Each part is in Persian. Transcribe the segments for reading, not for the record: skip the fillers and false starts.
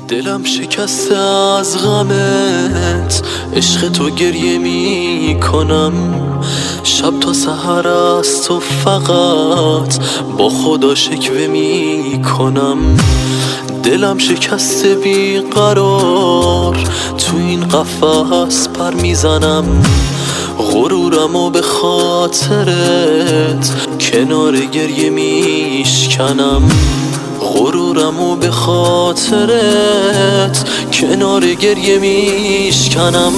دلم شکسته از غمت، عشق تو گریه می کنم. شب تا سحر از تو فقط با خدا شکوه می کنم. دلم شکسته بی قرار، تو این قفس پر میزنم. غرورمو به خاطرت کنار گریه میشکنم. غرورمو به خاطرت کنار گریه میشکنم.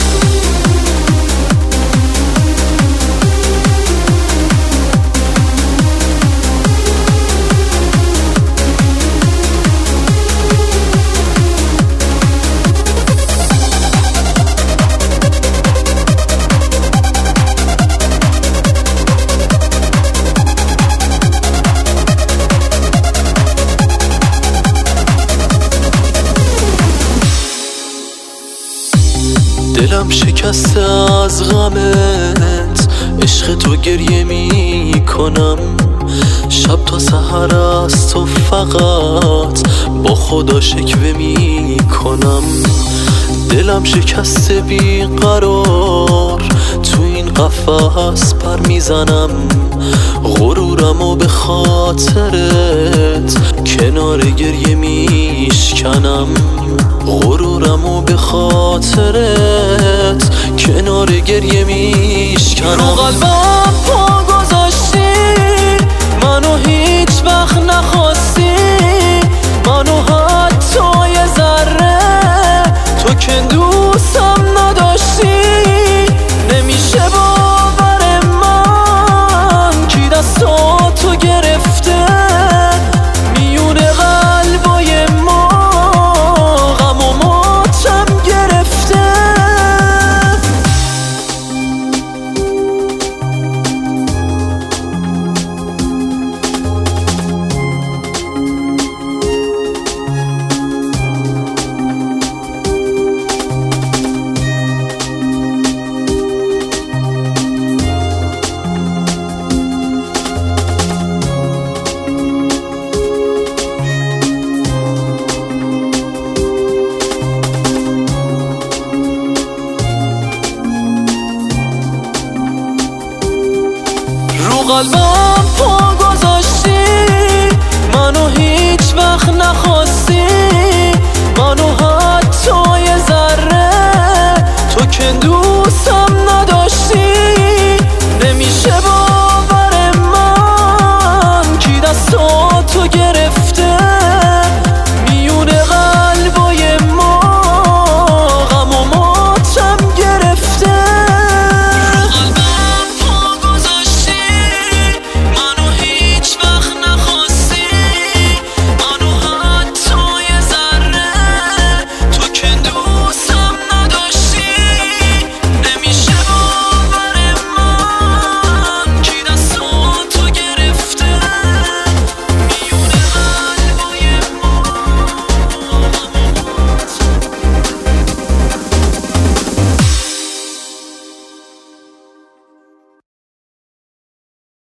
دلم شکسته از غمت، عشق تو گریه می کنم. شب تا سحر از تو فقط با خدا شکوه می کنم. دلم شکسته بی قرار، تو این قفس پر میزنم. غرورمو به خاطرت کنار گریه میشکنم. غرورمو به خاطرت کنار گریه میشکنم. رو قلبم پا گذاشتی، منو هیچ وقت نخواستی. منو حتی یه ذره تو که دوستم نداشتی. نمیشه باور من کی دستاتو گرفته. میون قلبای ما غم و ماتم گرفته. قلبم پا گذاشتی، منو هیچ وقت نخواستی.